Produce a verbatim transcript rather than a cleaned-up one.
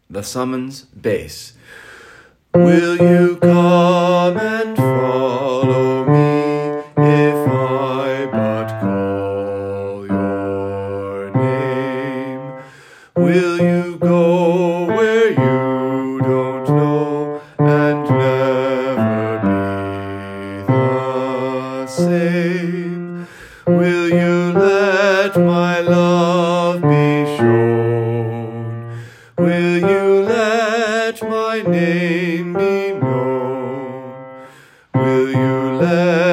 the summons bass. Will you come and follow me if I but call your name? Will you go where you don't know and never be the same? Will you let my love be shown? Will you let my name be known? Will you let